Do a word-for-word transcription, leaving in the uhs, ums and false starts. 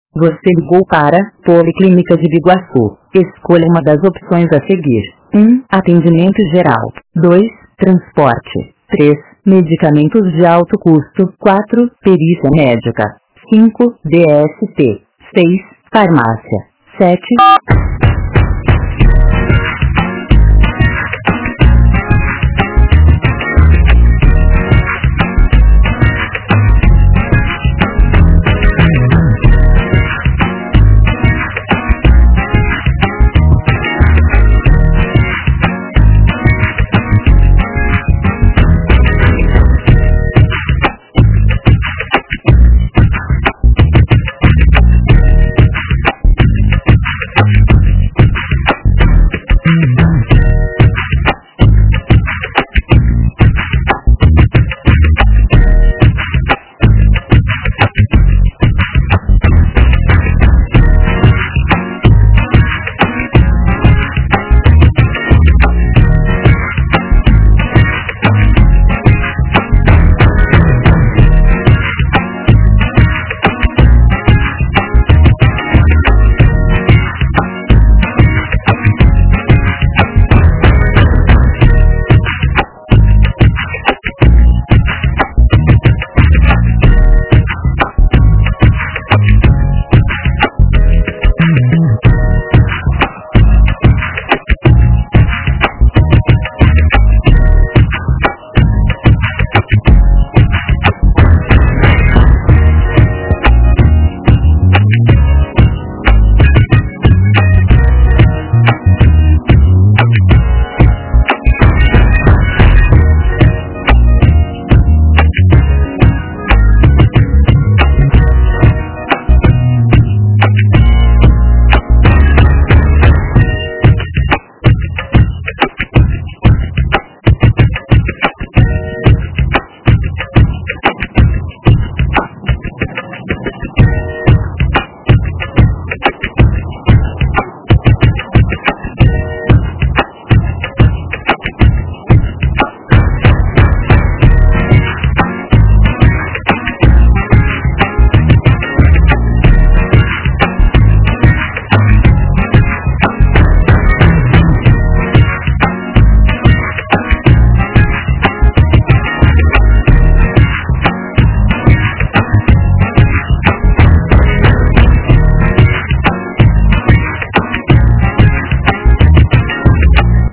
Você ligou para Policlínica de Biguaçu. Escolha uma das opções a seguir. um. Atendimento geral. dois. Transporte. três. Medicamentos de alto custo. quatro. Perícia médica. cinco. D S T. seis. Farmácia. sete.